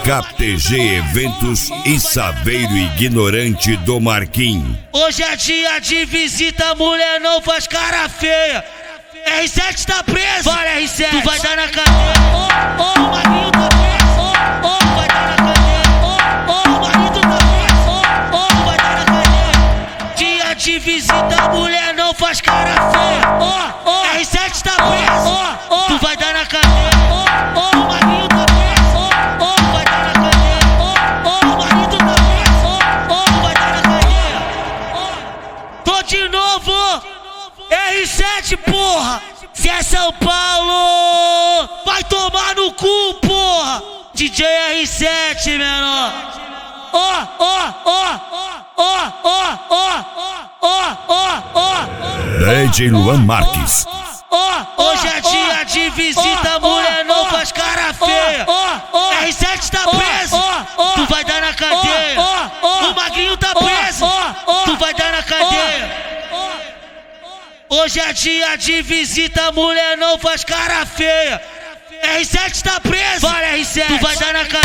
KTG Eventos e Saveiro Ignorante do Marquinhos. Hoje é dia de visita, mulher não faz cara feia. R7 tá preso, fala R7, tu vai dar na cadeia. O Marinho tá preso, tu vai dar na cadeia. O Marinho tá preso, tu vai dar na cadeia. Dia de visita, mulher não faz cara feia. R7 tá preso, tu vai dar na cadeia. O Marinho tá preso, tu vai dar na cadeia. O Marinho tá preso, tu vai dar na cadeia. Tô de novo. R7, porra! Se é São Paulo, vai tomar no cu, porra! DJ R7, menor! DJ Luan Marques. Hoje é dia de visita, mulher não faz cara feia. R7 tá preso, tu vai dar na cadeia. O Magrinho tá preso, tu vai dar na cadeia. Hoje é dia de visita, mulher não faz cara feia. R7 tá preso, fala R7, tu vai dar na cadeia.